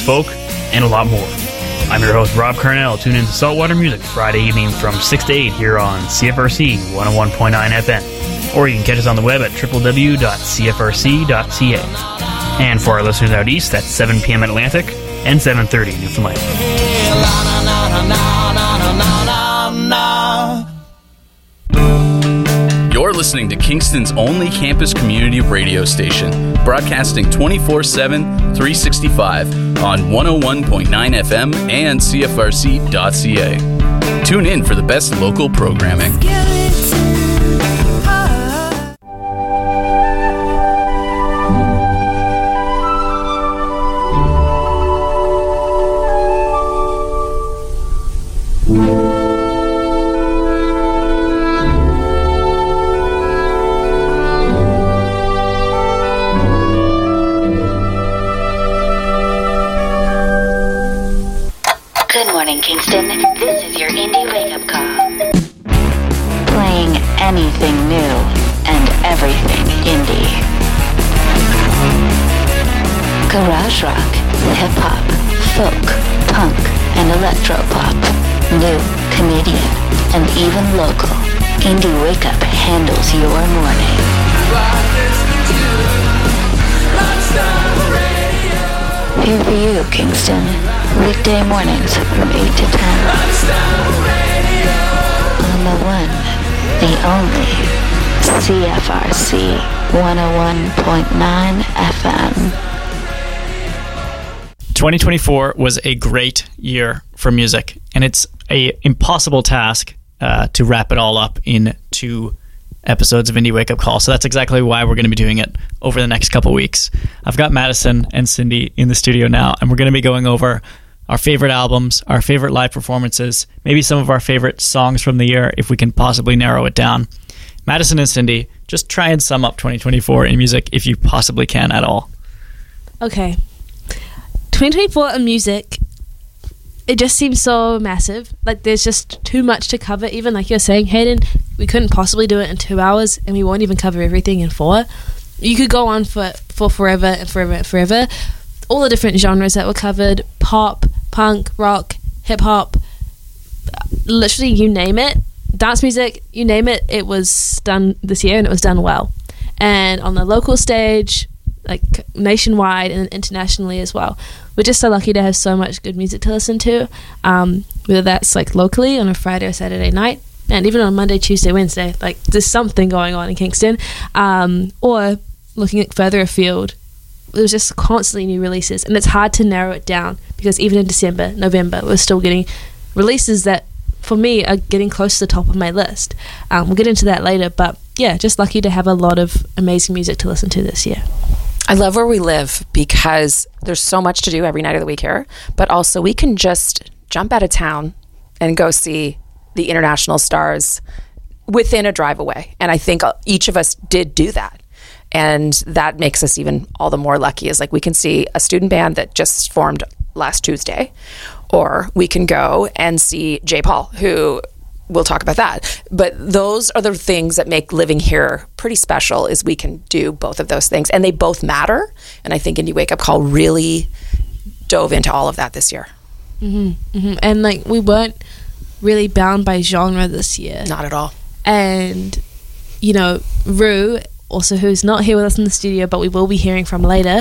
folk, and a lot more. I'm your host, Rob Carnell. Tune in to Saltwater Music Friday evening from 6 to 8 here on CFRC 101.9 FM. Or you can catch us on the web at www.cfrc.ca. And for our listeners out east, that's 7 p.m. Atlantic and 7:30 Newfoundland. You're listening to Kingston's only campus community radio station, broadcasting 24/7, 365 on 101.9 FM and CFRC.ca. Tune in for the best local programming. Good morning, Kingston. This is your indie wake-up call. Playing anything new and everything indie. Garage rock, hip-hop, folk, punk, and electro-pop. New, Canadian, and even local. Indie Wake-Up handles your morning. Here for you, Kingston. Weekday mornings from 8 to 10. On the one, the only, CFRC 101.9 FM. 2024 was a great year for music, and it's an impossible task to wrap it all up in 2 episodes of Indie Wake Up Call. So that's exactly why we're going to be doing it over the next couple weeks. I've got Madison and Cindy in the studio now, and we're going to be going over our favorite albums, our favorite live performances, maybe some of our favorite songs from the year, if we can possibly narrow it down. Madison and Cindy, just try and sum up 2024 in music if you possibly can at all. Okay. 2024 in music, it just seems so massive. Like, there's just too much to cover. Even like you're saying, Hayden, we couldn't possibly do it in 2 hours, and we won't even cover everything in 4. You could go on for forever and forever and forever. All the different genres that were covered: pop, punk, rock, hip-hop, literally you name it. Dance music, you name it, it was done this year, and it was done well. And on the local stage, like nationwide and internationally as well. We're just so lucky to have so much good music to listen to, whether that's like locally on a Friday or Saturday night, and even on Monday, Tuesday, Wednesday. Like, there's something going on in Kingston. Or looking at further afield, there's just constantly new releases, and it's hard to narrow it down because even in December, November, we're still getting releases that for me are getting close to the top of my list. We'll get into that later, but yeah, just lucky to have a lot of amazing music to listen to this year. I love where we live because there's so much to do every night of the week here, but also we can just jump out of town and go see the international stars within a drive away. And I think each of us did do that. And that makes us even all the more lucky, is like we can see a student band that just formed last Tuesday, or we can go and see J. Paul, who we'll talk about that. But those are the things that make living here pretty special, is we can do both of those things, and they both matter. And I think Indie Wake Up Call really dove into all of that this year. Mm-hmm, mm-hmm. And like, we weren't really bound by genre this year. Not at all. And, you know, Rue, also, who's not here with us in the studio, but we will be hearing from later,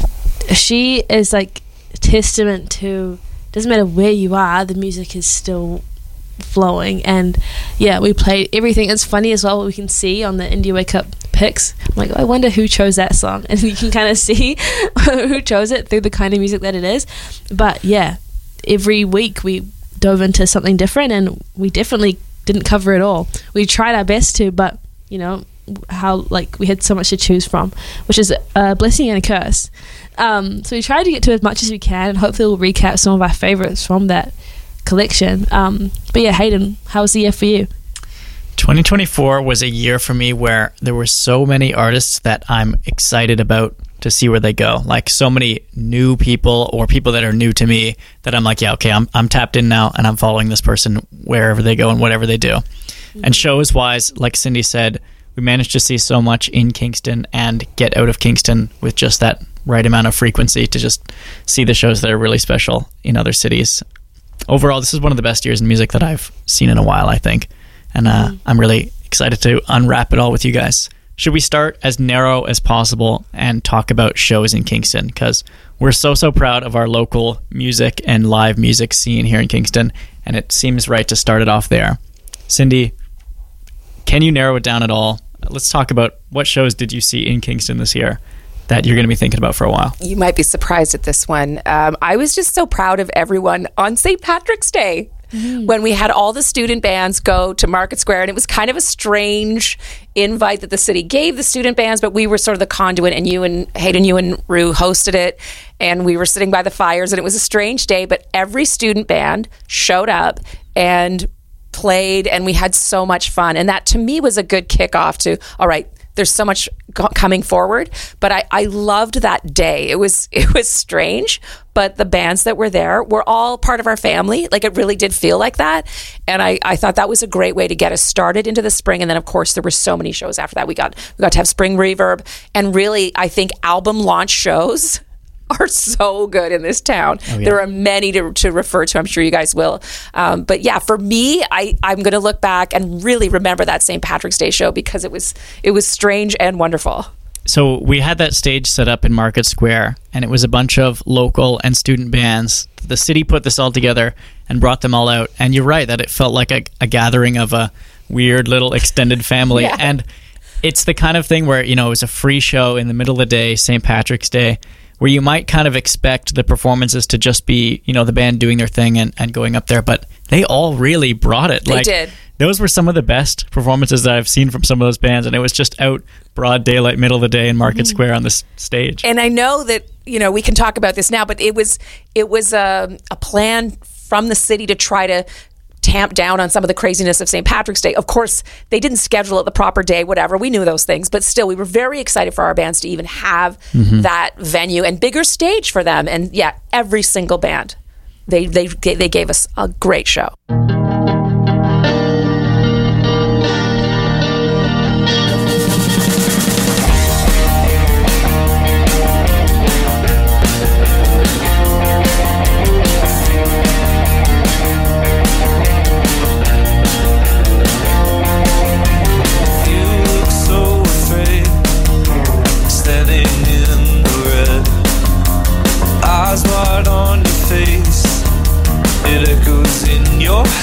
she is like a testament to, doesn't matter where you are, the music is still flowing. And yeah, we played everything. It's funny as well what we can see on the Indie Wake Up picks. I'm like, I wonder who chose that song, and you can kind of see who chose it through the kind of music that it is. But yeah, every week we dove into something different, and we definitely didn't cover it all. We tried our best to, but you know how, like, we had so much to choose from, which is a blessing and a curse. So we tried to get to as much as we can, and hopefully we'll recap some of our favorites from that collection. But yeah, Hayden, how was the year for you? 2024 was a year for me where there were so many artists that I'm excited about to see where they go. Like, so many new people, or people that are new to me, that I'm like, yeah, okay, I'm tapped in now, and I'm following this person wherever they go and whatever they do. Mm-hmm. And shows wise, like Cindy said, we managed to see so much in Kingston and get out of Kingston with just that right amount of frequency to just see the shows that are really special in other cities. Overall, this is one of the best years in music that I've seen in a while, I think. And I'm really excited to unwrap it all with you guys. Should we start as narrow as possible and talk about shows in Kingston? Because we're so proud of our local music and live music scene here in Kingston, and it seems right to start it off there. Cindy, can you narrow it down at all? Let's talk about what shows did you see in Kingston this year that you're going to be thinking about for a while? You might be surprised at this one. I was just so proud of everyone on St. Patrick's Day. When we had all the student bands go to Market Square, and it was kind of a strange invite that the city gave the student bands, but we were sort of the conduit, and Hayden, you and Rue hosted it, and we were sitting by the fires, and it was a strange day, but every student band showed up and played, and we had so much fun. And that to me was a good kickoff to, all right, there's so much coming forward, but I loved that day. It was strange, but the bands that were there were all part of our family. Like, it really did feel like that. And I thought that was a great way to get us started into the spring. And then, of course, there were so many shows after that. We got to have Spring Reverb, and really, I think album launch shows are so good in this town. Oh, yeah. There are many to refer to. I'm sure you guys will. But yeah, for me, I'm going to look back and really remember that St. Patrick's Day show because it was strange and wonderful. So we had that stage set up in Market Square, and it was a bunch of local and student bands. The city put this all together and brought them all out. And you're right that it felt like a gathering of a weird little extended family. Yeah. And it's the kind of thing where, it was a free show in the middle of the day, St. Patrick's Day, where you might kind of expect the performances to just be, the band doing their thing and going up there, but they all really brought it. They did. Those were some of the best performances that I've seen from some of those bands, and it was just out broad daylight, middle of the day in Market Square on this stage. And I know that, we can talk about this now, but it was a plan from the city to try to tamp down on some of the craziness of St. Patrick's Day. Of course, they didn't schedule it the proper day, whatever. We knew those things, but still, we were very excited for our bands to even have that venue and bigger stage for them. And yeah, every single band, they gave us a great show. Eyes wide on your face, it echoes in your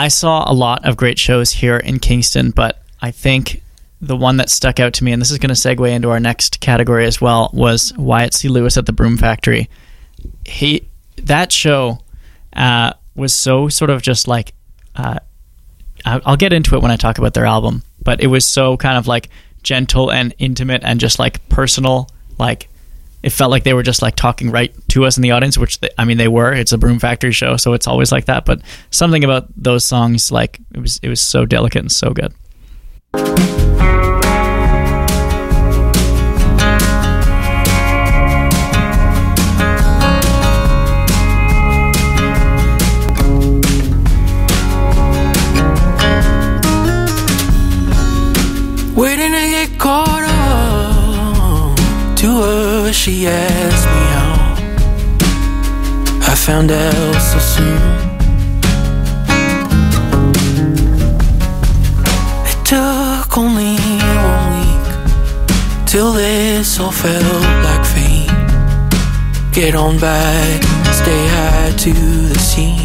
I saw a lot of great shows here in Kingston, but I think the one that stuck out to me, and this is going to segue into our next category as well, was Wyatt C. Lewis at the Broom Factory. That show was so sort of just like, I'll get into it when I talk about their album, but it was so kind of like gentle and intimate and just like personal. Like it felt like they were just like talking right to us in the audience, which they were. It's a Broom Factory show, so it's always like that. But something about those songs, like it was so delicate and so good. Waiting to get caught up to her, she asked me how I found out so soon. It took only 1 week till this all felt like fate. Get on back, stay high to the sea.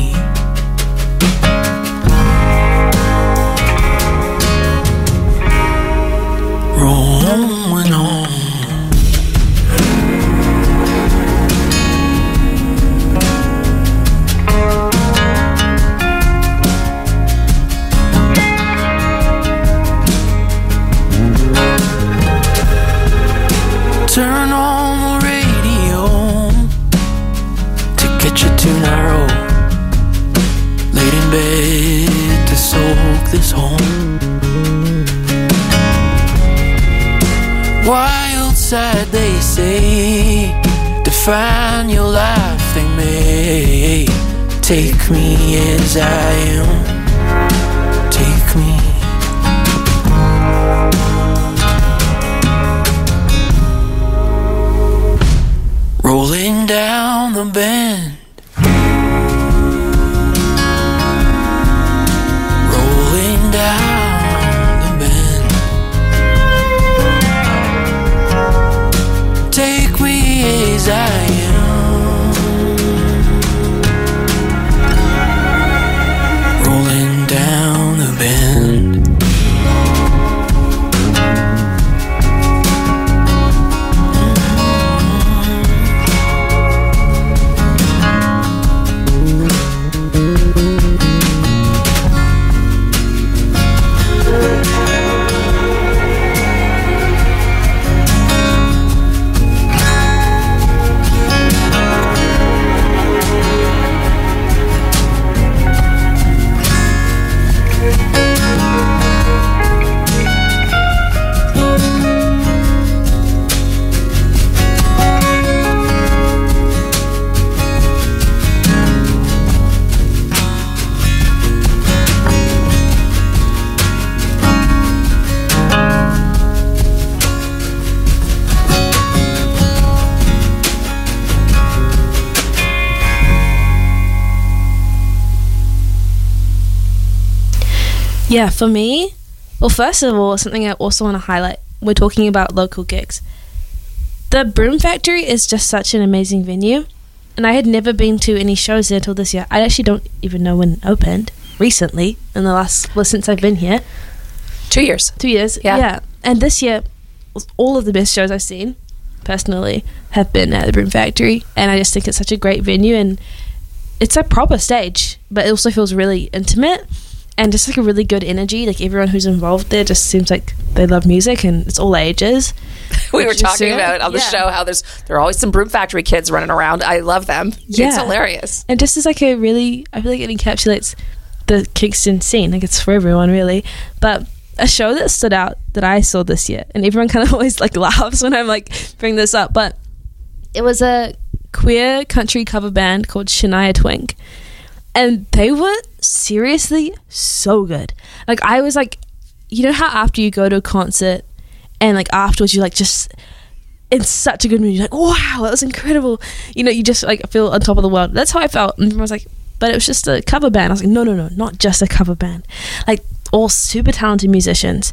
Rolling on. Turn on the radio to get your tonight roll. Laid in bed to soak this home. Wild side, they say, define your life, they may. Take me as I am, take me. Rolling down the bend, rolling down the bend. Take me as I am, rolling down the bend. Yeah, for me, well, first of all, something I also want to highlight, we're talking about local gigs. The Broom Factory is just such an amazing venue, and I had never been to any shows there until this year. I actually don't even know when it opened, recently, since I've been here. 2 years. 2 years, yeah. And this year, all of the best shows I've seen, personally, have been at the Broom Factory, and I just think it's such a great venue, and it's a proper stage, but it also feels really intimate. And just like a really good energy, like everyone who's involved there just seems like they love music and it's all ages. We were talking about on the show how there are always some Broom Factory kids running around. I love them. Yeah. It's hilarious. And just as like I feel like it encapsulates the Kingston scene. Like it's for everyone really. But a show that stood out that I saw this year, and everyone kind of always like laughs when I'm like bring this up, but it was a queer country cover band called Shania Twink. And they were seriously so good. Like I was like, you know how after you go to a concert and like afterwards you like just in such a good mood, you're like, wow, that was incredible. You know, you just like feel on top of the world. That's how I felt. And everyone was like, but it was just a cover band. I was like, no, not just a cover band. Like all super talented musicians.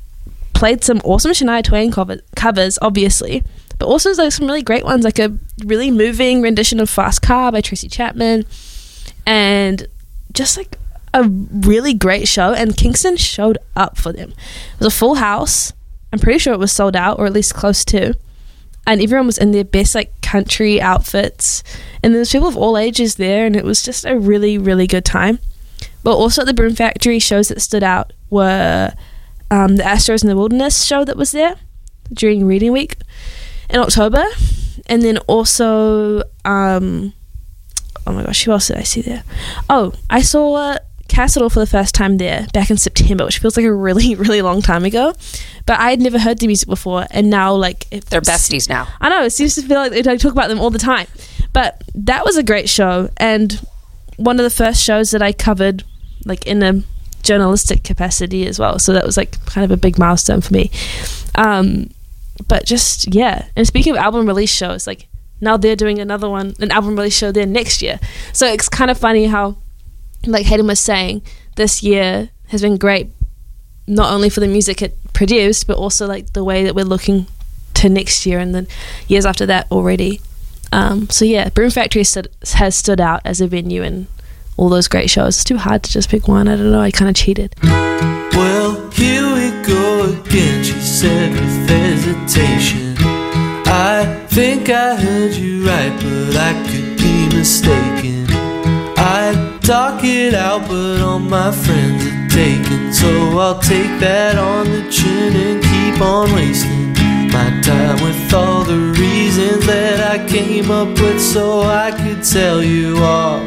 Played some awesome Shania Twain covers, obviously. But also like some really great ones, like a really moving rendition of Fast Car by Tracy Chapman. And just like a really great show, and Kingston showed up for them. It was a full house. I'm pretty sure it was sold out, or at least close to. And everyone was in their best like country outfits, and there was people of all ages there, and it was just a really, really good time. But also at the Broom Factory, shows that stood out were the Astros in the Wilderness show that was there during Reading Week in October. And then also, oh my gosh, who else did I see there? Oh, I saw Castle for the first time there back in September, which feels like a really, really long time ago. But I had never heard the music before, and now like they're besties now. I know, it seems to feel like they talk about them all the time. But that was a great show, and one of the first shows that I covered like in a journalistic capacity as well. So that was like kind of a big milestone for me. But just, yeah. And speaking of album release shows, like now they're doing an album release show there next year. So it's kind of funny how, like Hayden was saying, this year has been great, not only for the music it produced, but also like the way that we're looking to next year and the years after that already. So yeah, Broom Factory has stood out as a venue in all those great shows. It's too hard to just pick one. I don't know, I kind of cheated. Well, here we go again, she said with hesitation. I think I heard you right, but I could be mistaken. I'd talk it out, but all my friends are taken. So I'll take that on the chin and keep on wasting my time with all the reasons that I came up with so I could tell you off.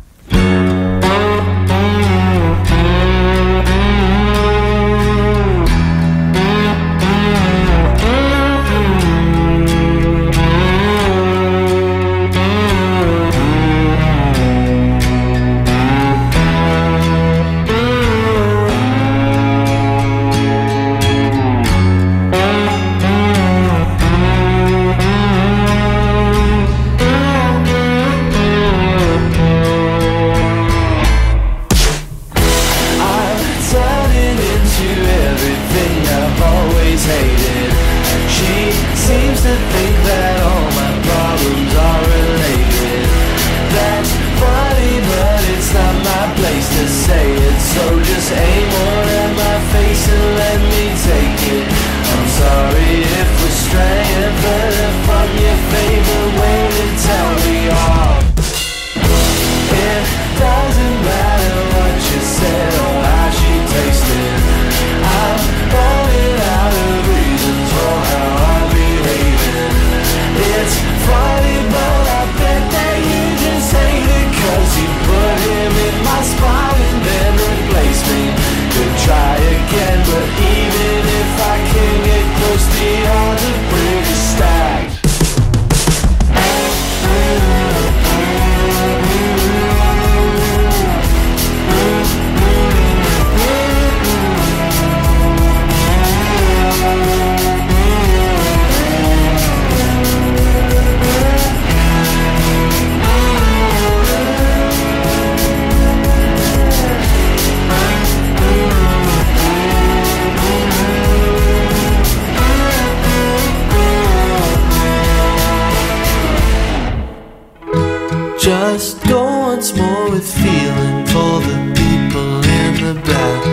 Just go once more with feeling for the people in the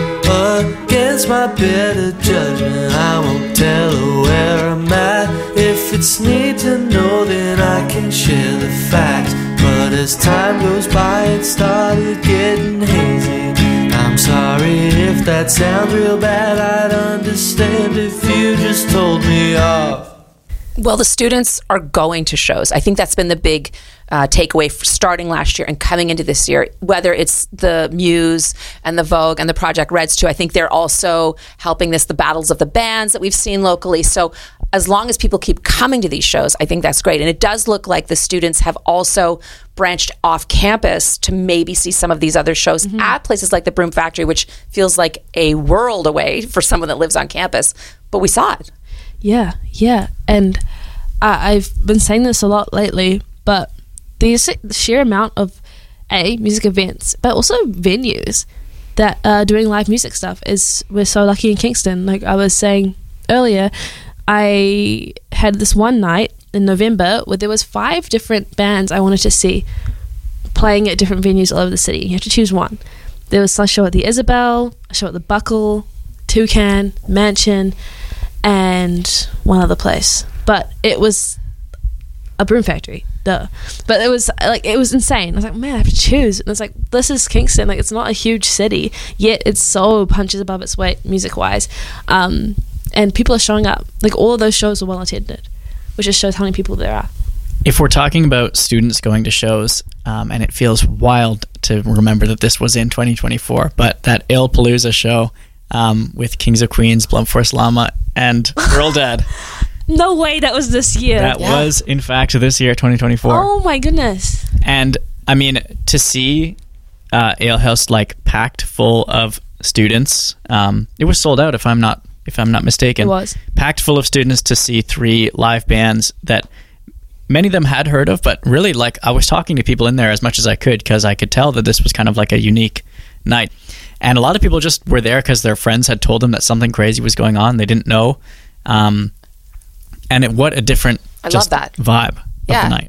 back. Against my better judgment, I won't tell her where I'm at. If it's need to know, then I can share the facts. But as time goes by, it started getting hazy. I'm sorry if that sounds real bad. I'd understand if you just told me off. Well, the students are going to shows. I think that's been the big takeaway for starting last year and coming into this year, whether it's the Muse and the Vogue and the Project Reds too. I think they're also helping the battles of the bands that we've seen locally. So as long as people keep coming to these shows, I think that's great. And it does look like the students have also branched off campus to maybe see some of these other shows at places like the Broom Factory, which feels like a world away for someone that lives on campus. But we saw it. Yeah. And I've been saying this a lot lately, but the sheer amount of music events, but also venues that are doing live music stuff we're so lucky in Kingston. Like I was saying earlier, I had this one night in November where there was 5 different bands I wanted to see playing at different venues all over the city. You have to choose one. There was a show at the Isabel, a show at the Buckle, Toucan, Mansion, and one other place. But it was a Broom Factory, duh. But it was insane. I was like, man, I have to choose. And it's like, this is Kingston. Like, it's not a huge city, yet it's so punches above its weight music-wise. And people are showing up. Like, all of those shows are well attended, which just shows how many people there are. If we're talking about students going to shows, and it feels wild to remember that this was in 2024, but that Il Palooza show with Kings of Queens, Blunt Force Llama, and Girl Dad. No way, that was this year. That was, in fact, this year, 2024. Oh my goodness. And, I mean, to see Ale House, like, packed full of students, it was sold out, if I'm not mistaken. It was. Packed full of students to see 3 live bands that many of them had heard of, but really, like, I was talking to people in there as much as I could because I could tell that this was kind of like a unique night. And a lot of people just were there because their friends had told them that something crazy was going on. They didn't know. And what a different love that vibe of the night.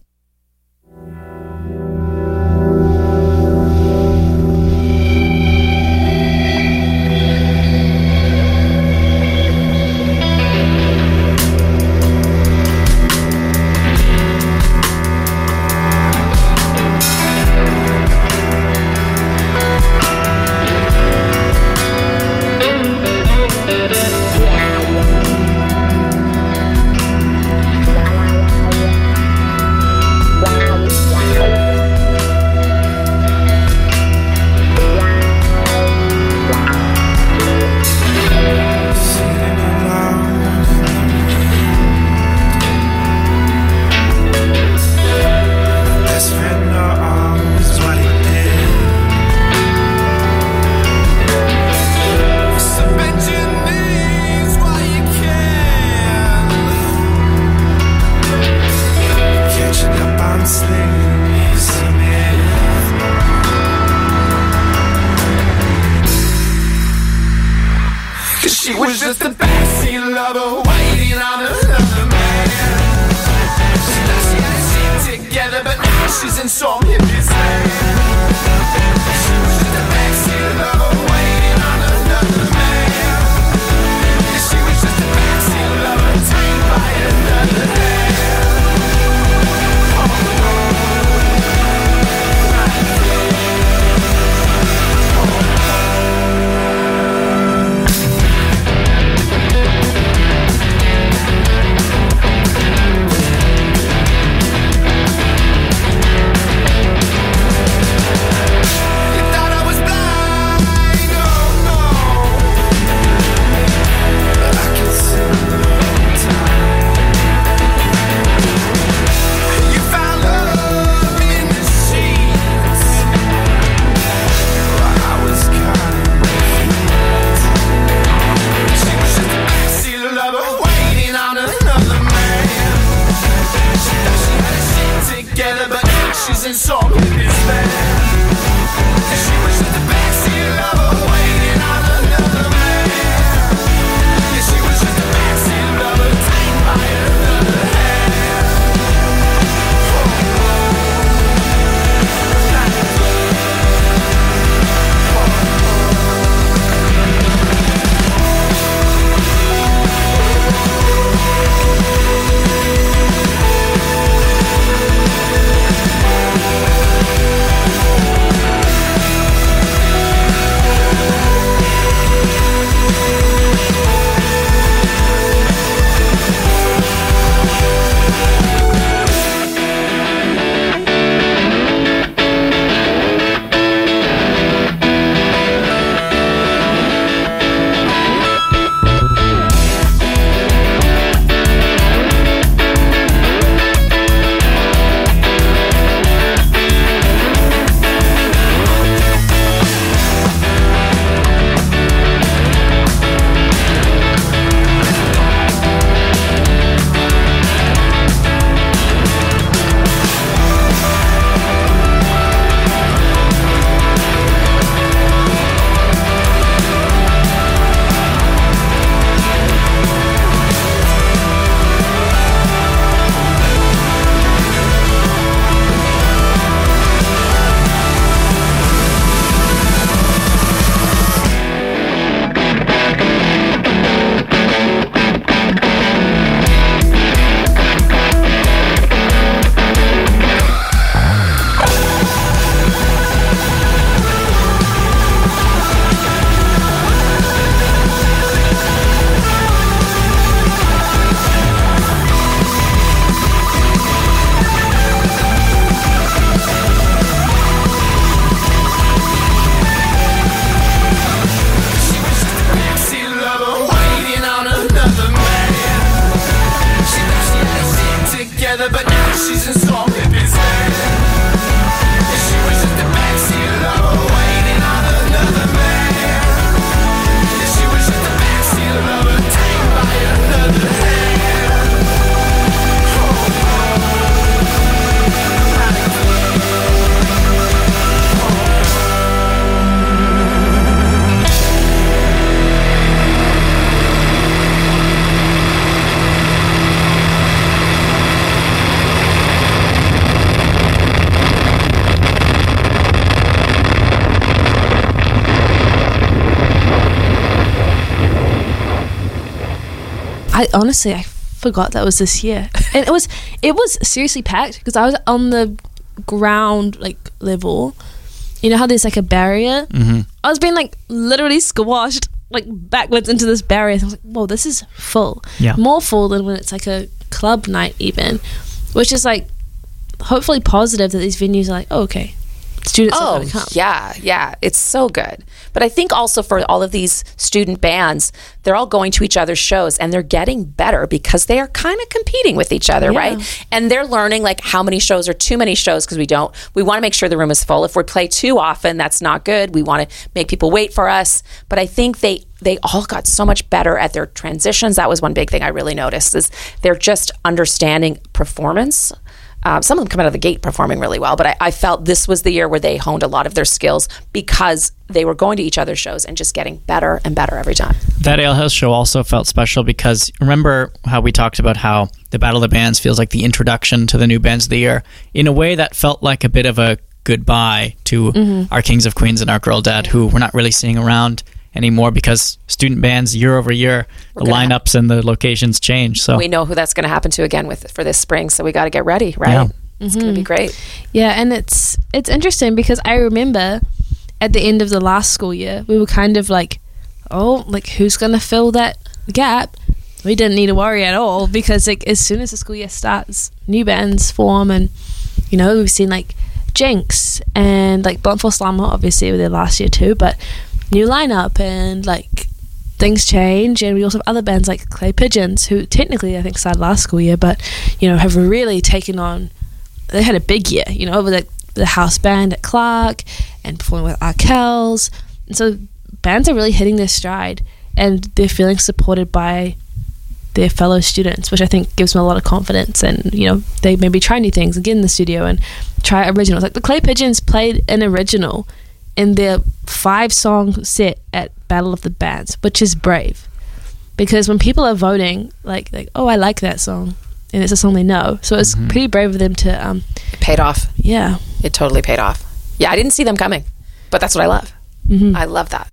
I forgot that was this year, and it was seriously packed because I was on the ground like level. You know how there's like a barrier? Mm-hmm. I was being like literally squashed like backwards into this barrier. I was like, whoa, this is full. Yeah. More full than when it's like a club night even, which is like hopefully positive that these venues are like, oh, okay, students are going to come. Yeah, it's so good. But I think also for all of these student bands, they're all going to each other's shows and they're getting better because they are kind of competing with each other, right? And they're learning like how many shows are too many shows because we want to make sure the room is full. If we play too often, that's not good. We want to make people wait for us. But I think they all got so much better at their transitions. That was one big thing I really noticed is they're just understanding performance. Some of them come out of the gate performing really well, but I felt this was the year where they honed a lot of their skills because they were going to each other's shows and just getting better and better every time. That Alehouse show also felt special because remember how we talked about how the Battle of the Bands feels like the introduction to the new bands of the year? In a way, that felt like a bit of a goodbye to our Kings of Queens and our Girl Dad, who we're not really seeing around anymore because student bands year over year, the lineups and the locations change. So we know who that's going to happen to again for this spring. So we got to get ready, right? Yeah. It's going to be great. Yeah, and it's interesting because I remember at the end of the last school year, we were kind of like, oh, like who's going to fill that gap? We didn't need to worry at all because like as soon as the school year starts, new bands form, and you know we've seen like Jinx and like Blunt Force Llama obviously were there last year too, but new lineup and like things change. And we also have other bands like Clay Pigeons, who technically I think started last school year, but you know have really taken on. They had a big year, you know, over the house band at Clark and performing with Arkells, and so bands are really hitting their stride and they're feeling supported by their fellow students, which I think gives them a lot of confidence. And you know they maybe try new things and get in the studio and try originals. Like the Clay Pigeons played an original in their 5-song set at Battle of the Bands, which is brave because when people are voting like oh, I like that song, and it's a song they know, so it's pretty brave of them to it paid off. Yeah, it totally paid off. Yeah, I didn't see them coming, but that's what I love. I love that.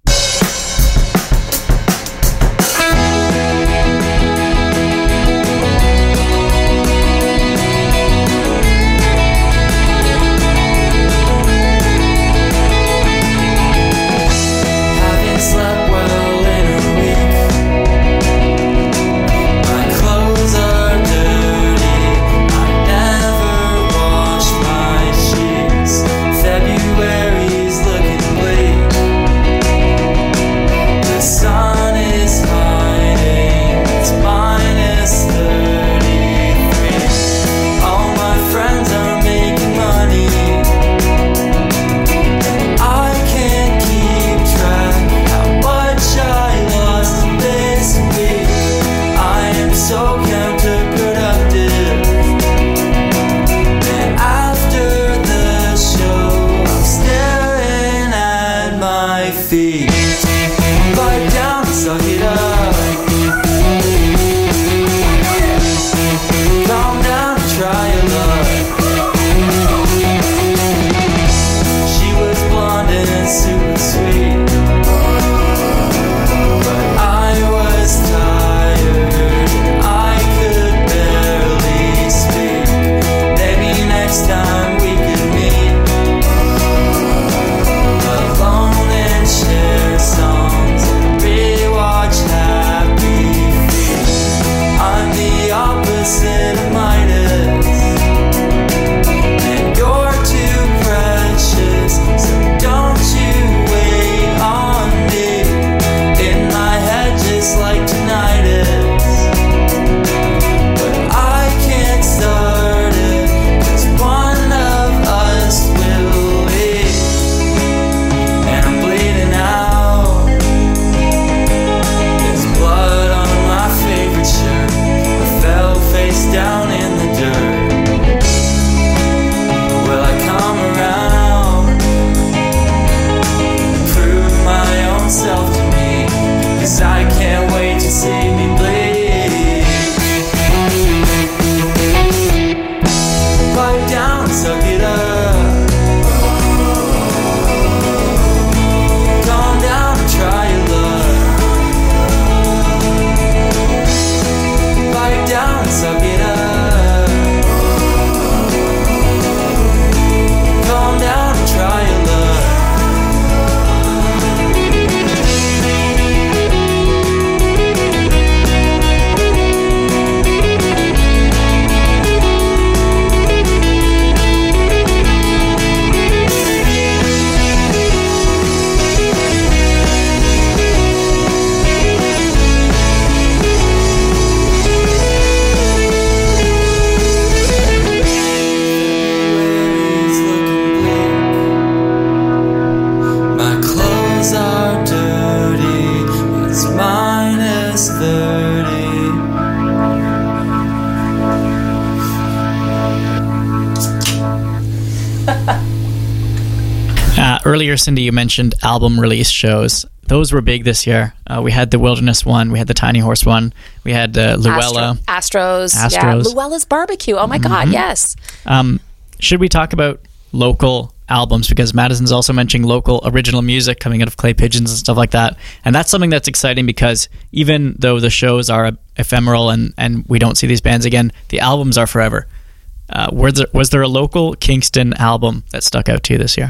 Earlier, Cindy, you mentioned album release shows. Those were big this year. We had the Wilderness one. We had the Tiny Horse one. We had Luella. Astros. Yeah. Luella's Barbecue. Oh, my God, yes. Should we talk about local albums? Because Madison's also mentioning local original music coming out of Clay Pigeons and stuff like that. And that's something that's exciting because even though the shows are ephemeral and we don't see these bands again, the albums are forever. Was there a local Kingston album that stuck out to you this year?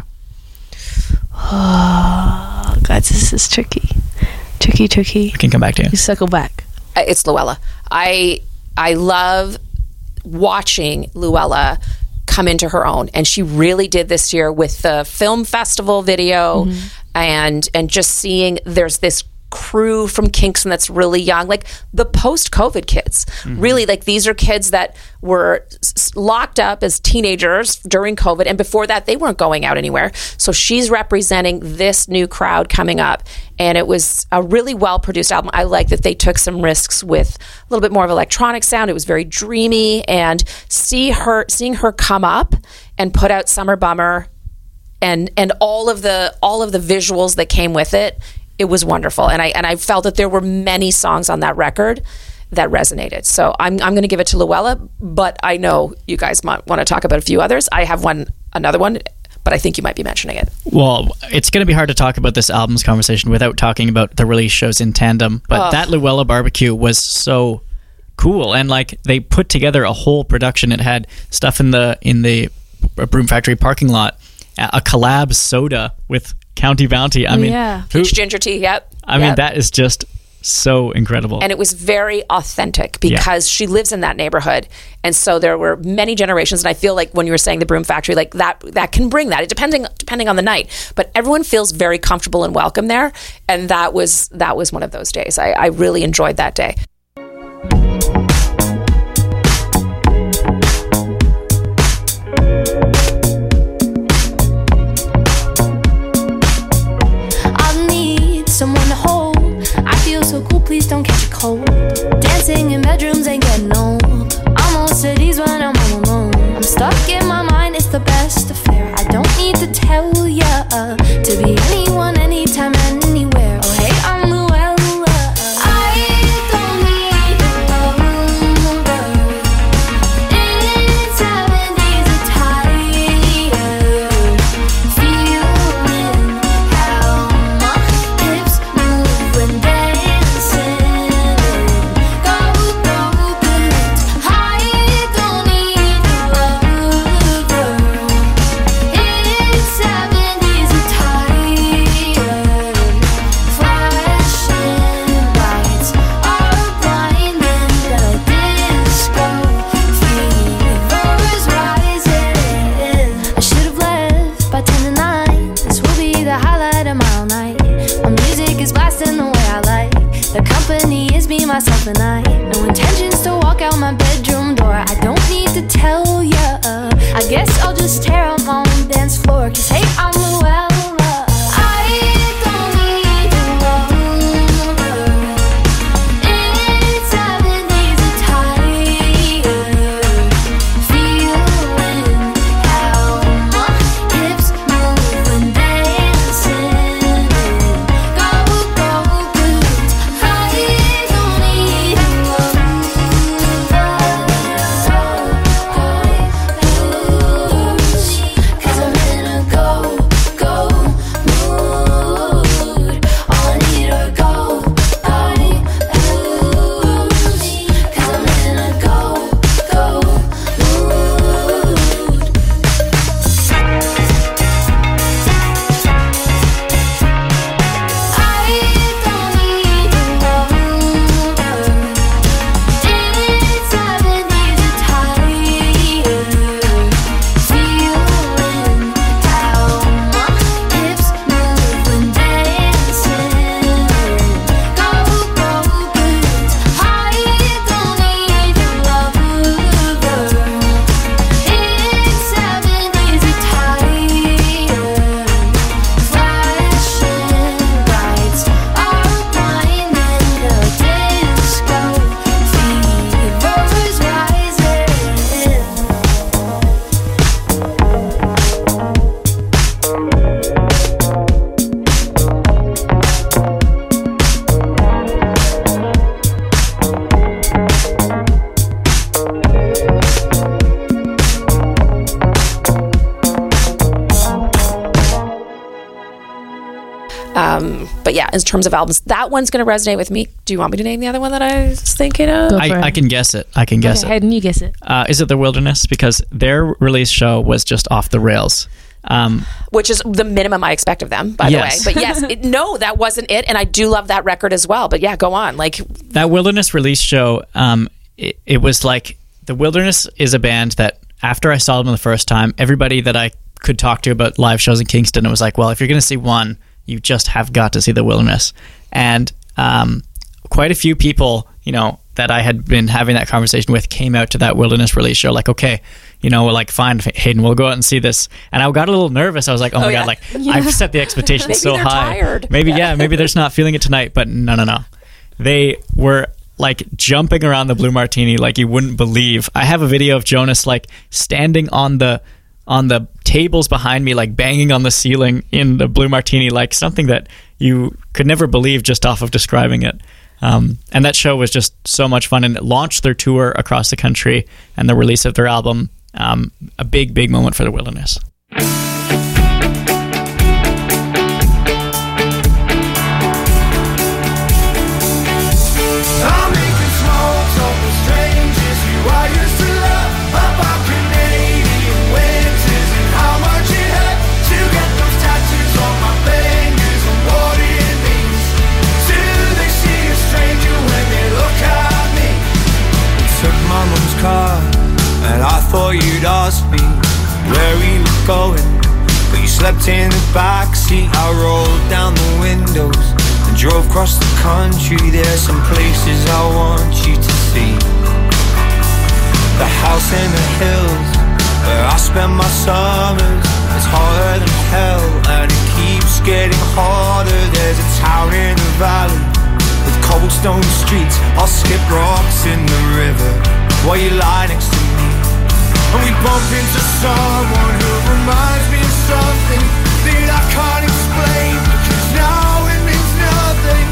Oh, God, this is tricky. Tricky. I can come back to you. You circle back. It's Luella. I love watching Luella come into her own, and she really did this year with the film festival video, and just seeing there's this crew from Kingston that's really young, like the post-COVID kids. Really, like these are kids that were locked up as teenagers during COVID, and before that they weren't going out anywhere. So she's representing this new crowd coming up, and it was a really well-produced album. I like that they took some risks with a little bit more of electronic sound. It was very dreamy, and seeing her come up and put out Summer Bummer and all of the visuals that came with it. It was wonderful, and I felt that there were many songs on that record that resonated. So I'm going to give it to Luella, but I know you guys might want to talk about a few others. I have another one, but I think you might be mentioning it. Well, it's going to be hard to talk about this albums conversation without talking about the release shows in tandem. But that Luella Barbecue was so cool, and like they put together a whole production. It had stuff in the Broom Factory parking lot, a collab soda with County Bounty. I mean, peach ginger tea. Yep. I mean, that is just so incredible. And it was very authentic because she lives in that neighborhood, and so there were many generations. And I feel like when you were saying the Broom Factory, like that can bring that. It depending on the night, but everyone feels very comfortable and welcome there. And that was one of those days. I really enjoyed that day. Someone to hold. I feel so cool, please don't catch a cold. Dancing in bedrooms ain't getting old. Almost at ease when I'm all alone. I'm stuck in my mind, it's the best affair. I don't need to tell ya to be anyone, anytime, anywhere. Oh hey, I'm Luella. I don't need a lover. It's 70s attire. Feeling how my hips move when dancing. Go good. I don't need a lover. It's 70s attire. Flashing lights are blinding. The disco fever's rising. I should have left by 10 to 9. This will be the highlight of my all night. My music is blasting the way I like. The company is me, myself, and I. No intentions to walk out my bedroom door. I don't need to tell ya. I guess I'll just tear up my own dance floor. 'Cause hey, I'm Luella. I don't need a lover. It's 70s attire. Feeling how my hips move when dancing. Go good. I don't need a lover. But yeah, in terms of albums, that one's going to resonate with me. Do you want me to name the other one that I was thinking of? Go for it. I can guess it. I can guess it. Hayden, you guess it. Is it The Wilderness? Because their release show was just off the rails. Which is the minimum I expect of them, by Yes. the way. But yes, no, that wasn't it. And I do love that record as well. But yeah, go on. Like, That Wilderness release show, it was like, The Wilderness is a band that after I saw them the first time, everybody that I could talk to about live shows in Kingston, it was like, well, if you're going to see one, you just have got to see The Wilderness. And quite a few people, that I had been having that conversation with came out to that Wilderness release show like, okay, like, fine, Hayden, we'll go out and see this. And I got a little nervous. I was like, oh my God, like, I've set the expectations Maybe so they're high. tired. Maybe they're just not feeling it tonight. But no. They were like jumping around the Blue Martini like you wouldn't believe. I have a video of Jonas like standing on the tables behind me, like banging on the ceiling in the Blue Martini, like something that you could never believe just off of describing it. And that show was just so much fun, and it launched their tour across the country and the release of their album. A big moment for The Wilderness. And I thought you'd ask me where we were going, but you slept in the backseat. I rolled down the windows and drove across the country. There's some places I want you to see. The house in the hills where I spend my summers is hotter than hell, and it keeps getting harder. There's a town in the valley with cobblestone streets. I'll skip rocks in the river while you lie next to me, and we bump into someone who reminds me of something that I can't explain, because now it means nothing.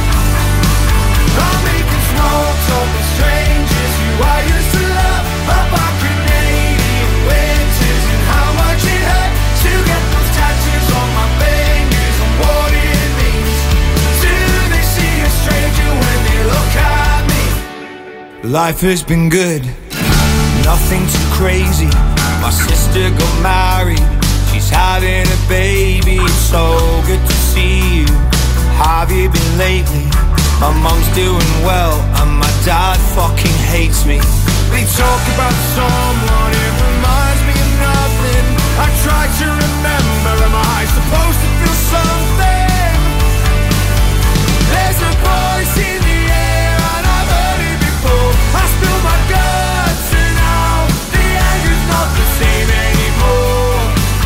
I'm making small talk with strangers who I used to love about Canadian winters and how much it hurt to get those tattoos on my fingers and what it means. Do they see a stranger when they look at me? Life has been good, nothing too crazy. My sister got married, she's having a baby. It's so good to see you. How have you been lately? My mom's doing well and my dad fucking hates me. They talk about someone, it reminds me of nothing. I try to remember, am I supposed to feel something? There's a voice in the air and I've heard it before. I spill my guts and now the anger's not the same anymore.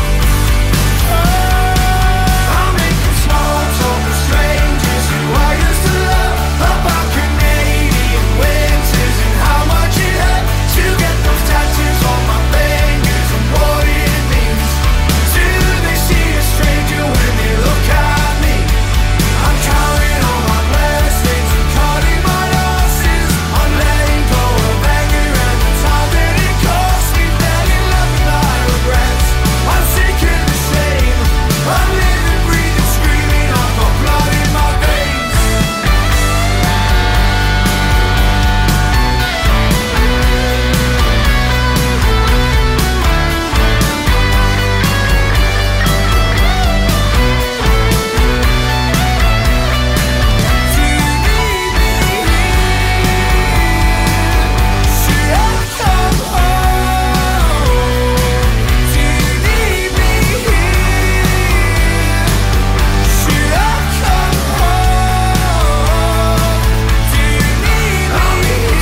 I'm making small talk with strangers who I used to love about Canadian winters and how much it hurt to get those tattoos on my fingers and what it means. Do they see a stranger when they look at me? I'm counting on my blessings and cutting my losses. I'm letting go of anger and the time that it cost me. Letting love my regrets. I'm sick of the shame. I'm living, breathing, screaming. I've got blood in my veins. Do you need me here? Should I come home? Do you need me here? Should I come home? Do you need me here?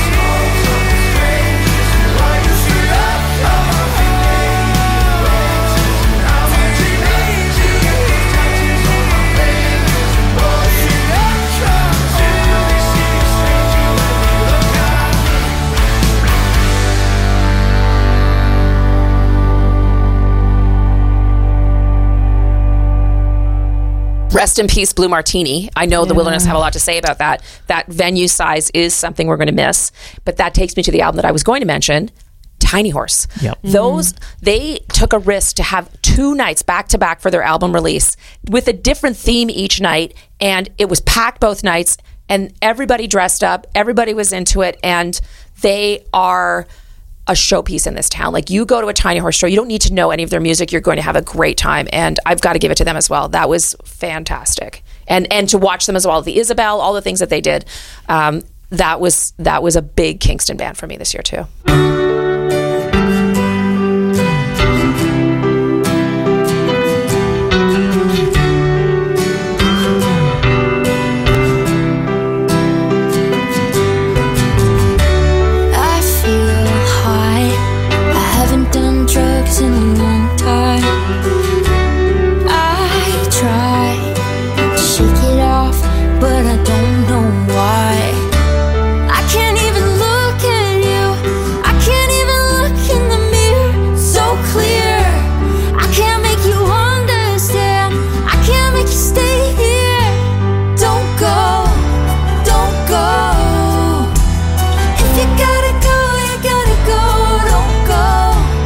Should I come rest in peace, Blue Martini. I know the Wilderness have a lot to say about that. That venue size is something we're going to miss. But that takes me to the album that I was going to mention, Tiny Horse. Yep. Those, they took a risk to have 2 nights back to back for their album release with a different theme each night. And it was packed both nights, and everybody dressed up. Everybody was into it. And they are a showpiece in this town. Like, you go to a Tiny Horse show, you don't need to know any of their music. You're going to have a great time. And I've got to give it to them as well. That was fantastic. And to watch them as well, the Isabel, all the things that they did, that was a big Kingston band for me this year too. In a long time, I try to shake it off, but I don't know why. I can't even look at you. I can't even look in the mirror so clear. I can't make you understand. I can't make you stay here. Don't go, don't go. If you gotta go, you gotta go. Don't go.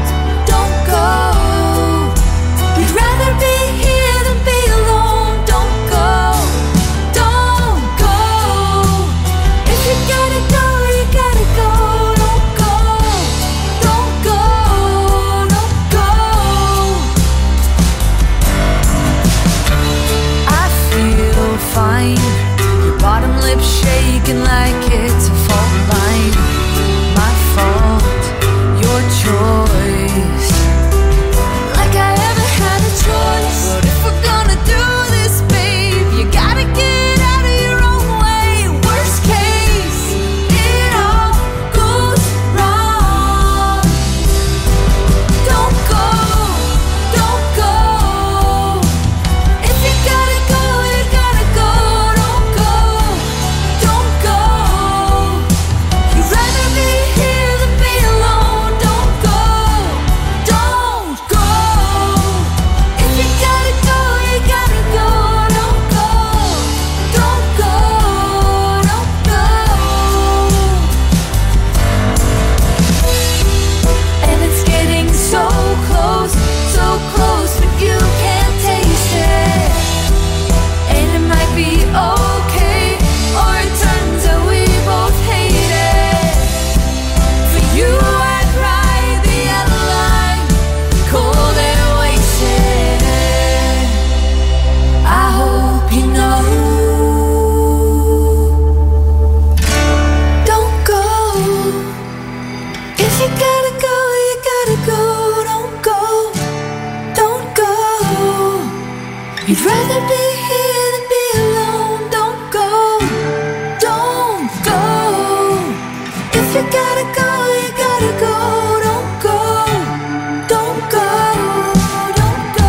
Your bottom lip shaking like it's a fault line. My fault, your choice. Like I ever had a choice. But if we're gonna do this, babe, you gotta get out of your own way. Worst case, it all goes wrong. Don't go, don't go. If you gotta go, you gotta go. Don't go, don't go. You'd rather be here than be alone. Don't go, don't go. If you gotta go, you gotta go. Don't go, don't go, don't go. And it's getting so close, but you can't taste it. And it might be okay, or it turns out we both hate it. For you, I'd ride the yellow line, cold and wasted. I hope you know. Don't go. If you gotta go, you gotta go. Don't go, don't go. You'd rather be here than be alone. Don't go, don't go. If you gotta go, you gotta go. Don't go, don't go, don't go.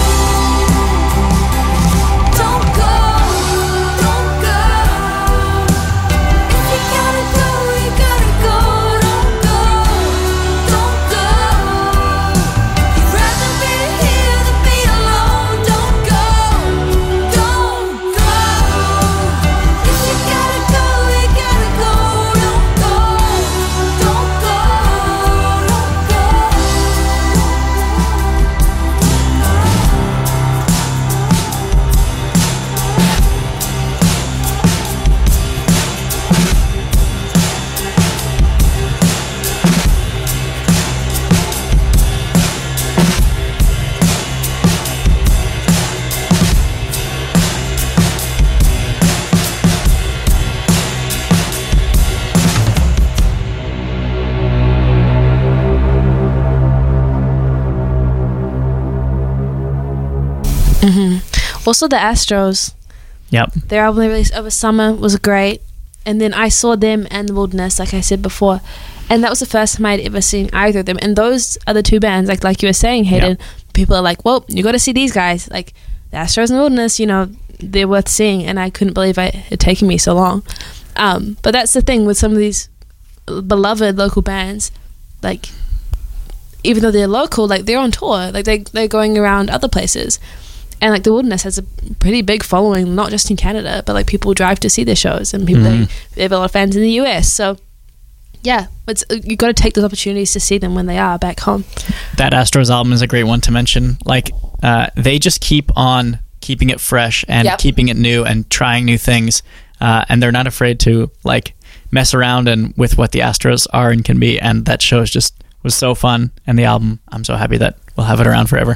Don't go, don't go. If you gotta go, you gotta go. Don't go, don't go. You'd rather be here than be alone. Don't go, don't go. If you gotta go, you gotta go. Don't go, don't go, don't go. Also, the Astros, Yep. their album they released over summer was great. And then I saw them and The Wilderness, like I said before. And that was the first time I'd ever seen either of them. And those are the two bands, like you were saying, Hayden. People are like, well, you got to see these guys. Like, the Astros and The Wilderness, you know, they're worth seeing. And I couldn't believe it had taken me so long. But that's the thing with some of these beloved local bands. Like, even though they're local, like, they're on tour. Like, they're going around other places. And, like, The Wilderness has a pretty big following, not just in Canada, but, like, people drive to see their shows. And people, they have a lot of fans in the US. So yeah, it's you got to take those opportunities to see them when they are back home. That Astros album is a great one to mention. Like, they just keep on keeping it fresh and keeping it new and trying new things, and they're not afraid to like mess around and with what the Astros are and can be. And that show was so fun, and the album, I'm so happy that we'll have it around forever.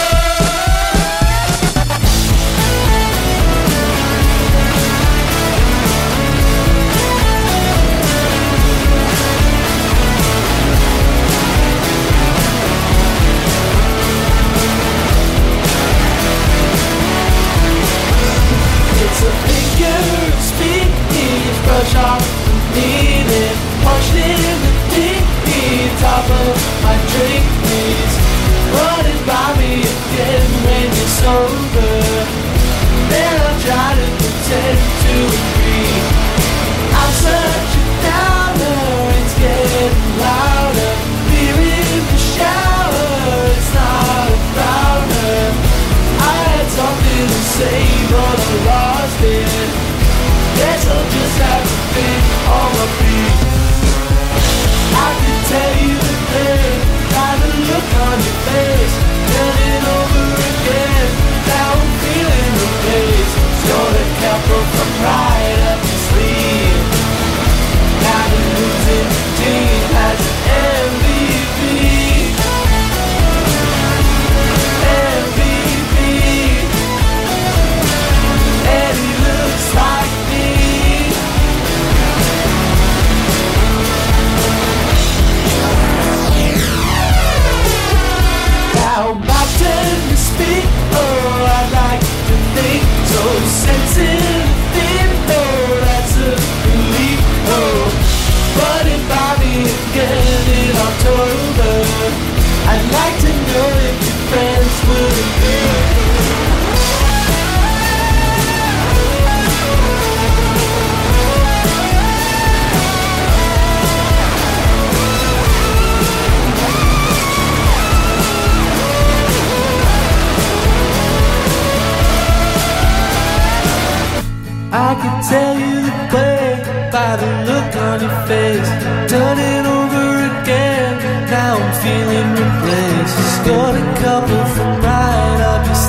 I could tell you the play by the look on your face. Done it over again, now I'm feeling replaced. Scored a couple from right up your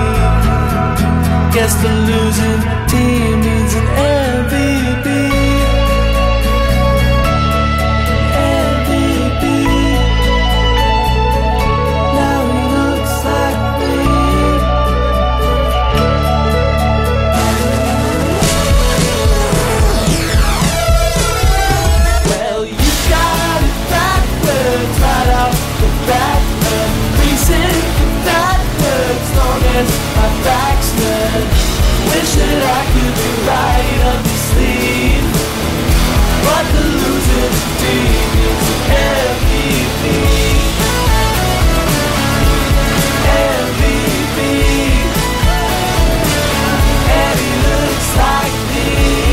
sleeve. Guess the losing team needs an MVP. MVP. Now he looks like me. Well, you got it backwards, right off the bat. Reason for that as long as my back's turned. Wish that I could be right up your sleeve, but the losing team is MVP. MVP. And he looks like me.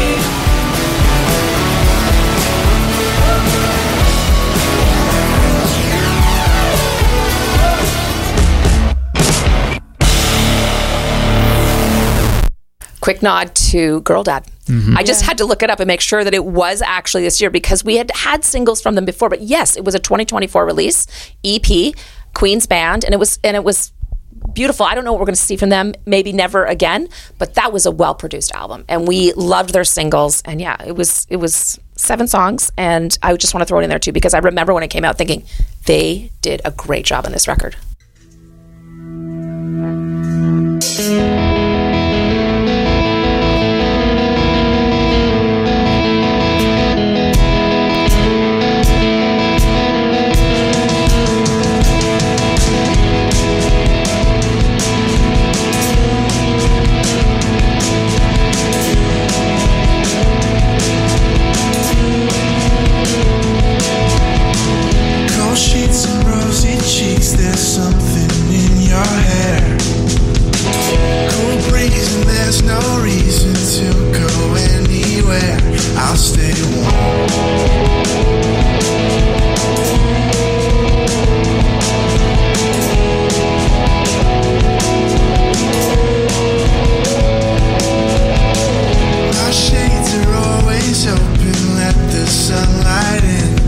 Quick nod to Girl Dad. I just had to look it up and make sure that it was actually this year, because we had singles from them before. But yes, it was a 2024 release, EP, Queen's Band, and it was beautiful. I don't know what we're going to see from them, maybe never again, but that was a well-produced album, and we loved their singles. And yeah, it was 7 songs, and I just want to throw it in there too, because I remember when it came out thinking they did a great job on this record. Cold sheets and rosy cheeks, there's something in your hair. Cool breeze and there's no reason to go anywhere. I'll stay warm. My shades are always open, let the sunlight in.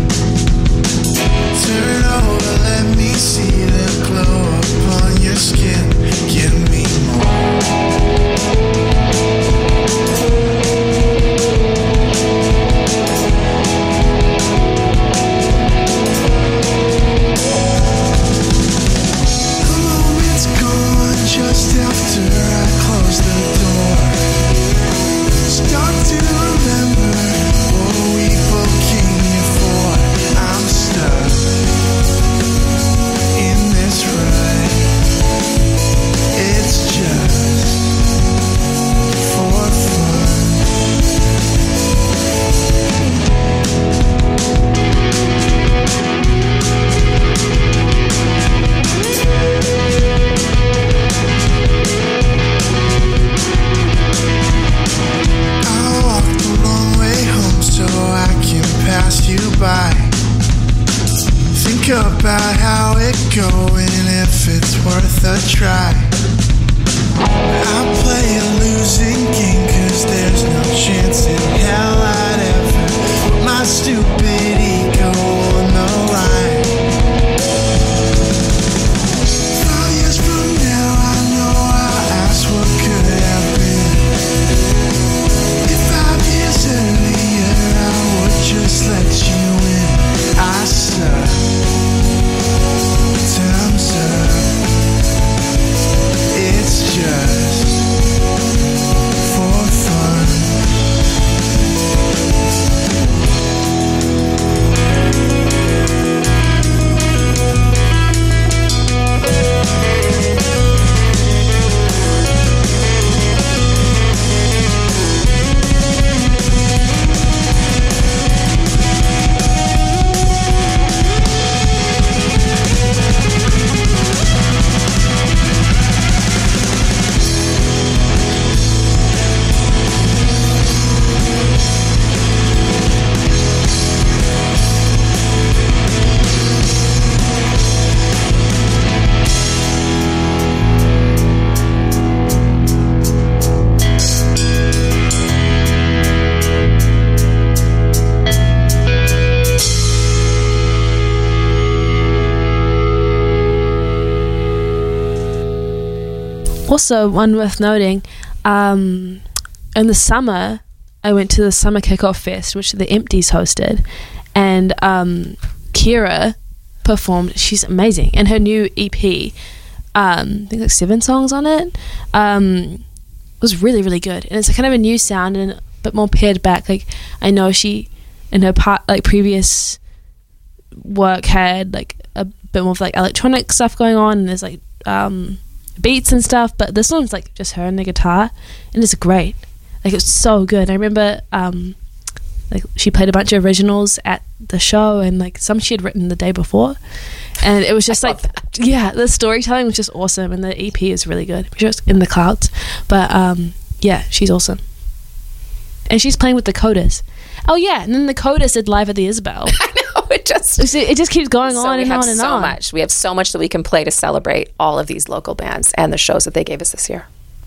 Also, one worth noting, in the summer, I went to the Summer Kickoff Fest, which the Empties hosted, and Kira performed. She's amazing. And her new EP, I think like 7 songs on it, was really, really good. And it's kind of a new sound and a bit more pared back. Like, I know she, in her previous work, had like a bit more of like electronic stuff going on, and there's like beats and stuff, but this one's like just her and the guitar, and it's great. Like, it's so good. I remember like she played a bunch of originals at the show, and like some she had written the day before, and it was just like, yeah, the storytelling was just awesome, and the EP is really good. Just In the Clouds, but yeah, she's awesome, and she's playing with the Coders. Oh yeah, and then the Coders did Live at the Isabel. I know, it just keeps going on and on and so on. Much. We have so much that we can play to celebrate all of these local bands and the shows that they gave us this year.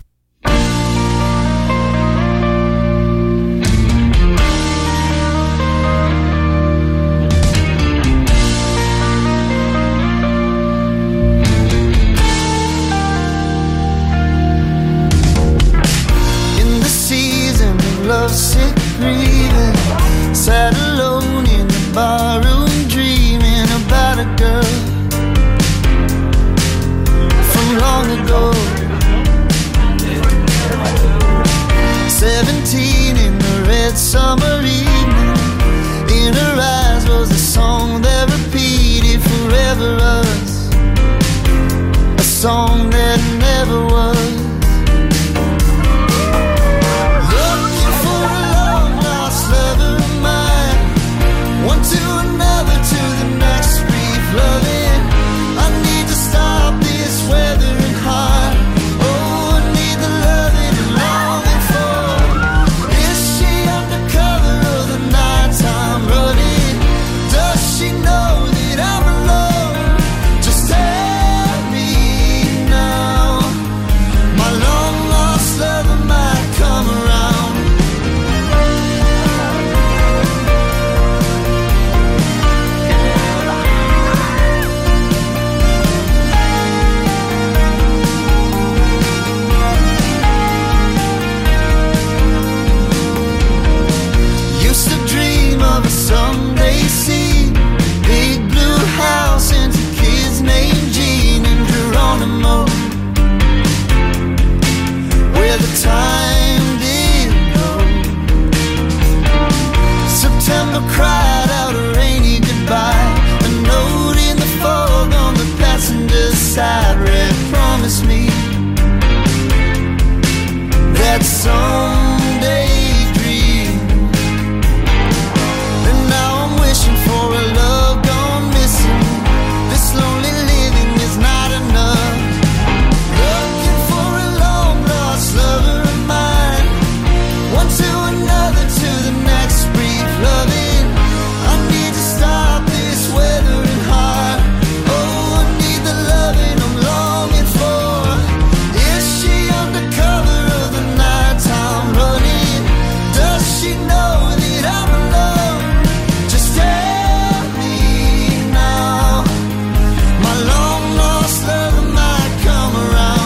Lovesick grieving, sat alone in the barroom, dreaming about a girl from long ago. 17 in the red summer evening, in her eyes was a song that repeated forever us, a song that never was. One to another, to the next brief loving. I need to stop this weathering heart. Oh, I need the loving and longing for. Is she under cover of the nighttime running? Does she know that I'm alone? Just tell me now. My long lost lover might come around. Someday see big blue house and two kids named Jean and Geronimo, where the time did go. September cried out a rainy goodbye, a note in the fog on the passenger side read, promise me that someday